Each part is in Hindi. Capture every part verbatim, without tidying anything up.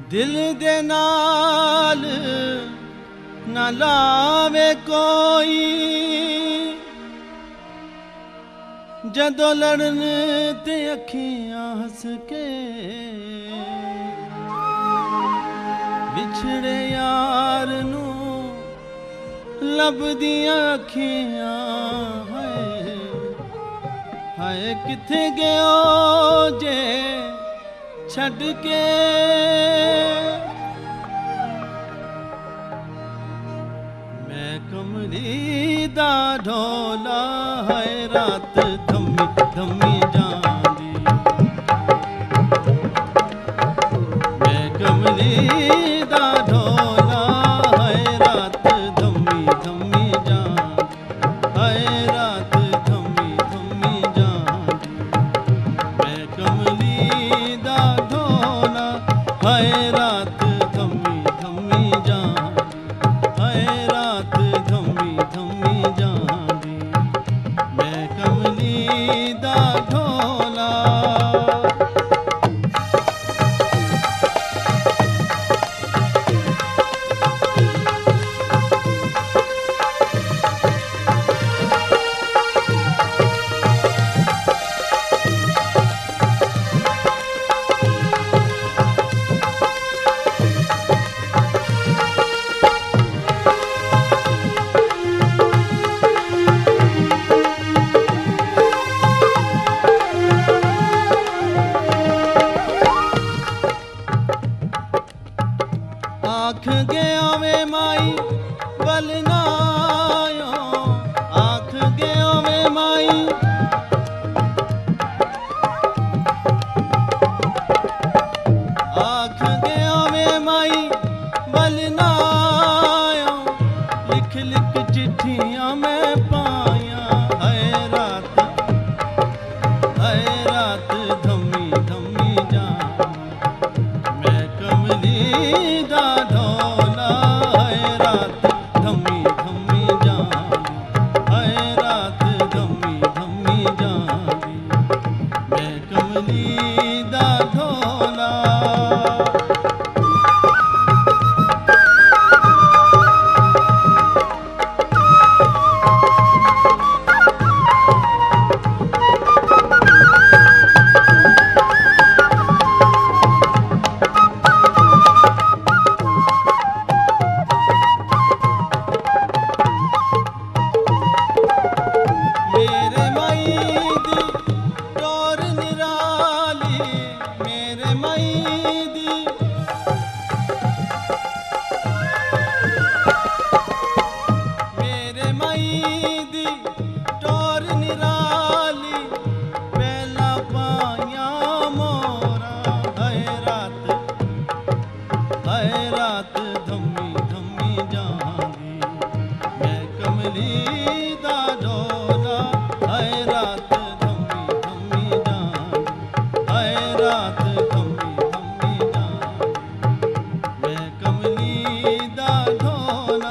दिल दे नाल ना लावे कोई, जदों लड़न ते अखियां हस के विछड़े यार नू लभदियां अखियां। हाय हाय किथे गयो जे छड़ के, मैं कमली दा ढोला है रात थमी थमी जांदी। मैं कमली दा ढोला है रात थमी थमी जांदी, है रात थमी थमी जांदी। मैं कमली दा ढोला है रात थमी थमी जांदी, है रात थमी थमी जांदी। मैं कमली दा ढोला। आँख गया वे माई बलनायो, आँख गया वे माई। आँख गया वे माई बलनायो, लिख लिख चिट्ठियां मैं पाया। है रात है रात थमी थमी जांदी। मैं कमली दा ढोला है रात थमी थमी जांदी, है रात थमी थमी जांदी। मैं कमली दा ढोला। मेरे माई दी टोर निराली, मेरे माई दी। मेरे माई दी टोर निराली, पहला पाया मोरा। है रात है रात थमी थमी जांदी। मैं कमली दा ढोला है रात थमी थमी जांदी, है रात थमी थमी जांदी। मैं कमली दा ढोला।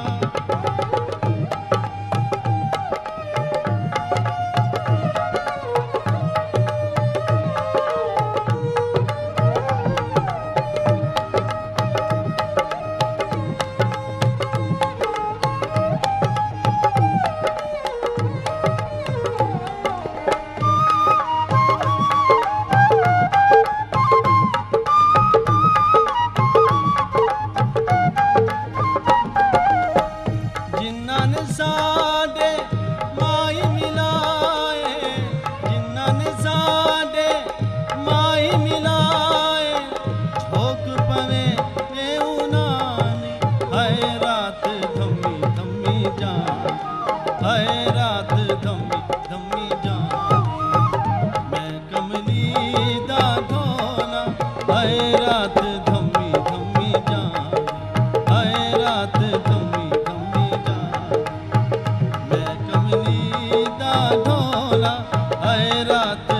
जिन्ना ने साडे माई मिलाए, जिन्ना ने साडे माई मिलाए, झोंक पवे एऊ नानी। है रात थमी थमी जांदी, है रात थमी थमी जांदी। मैं कमली दा ढोला है रात थमी थमी जांदी, है रात थमी थमी जांदी। मैं कमली दा ढोला है रात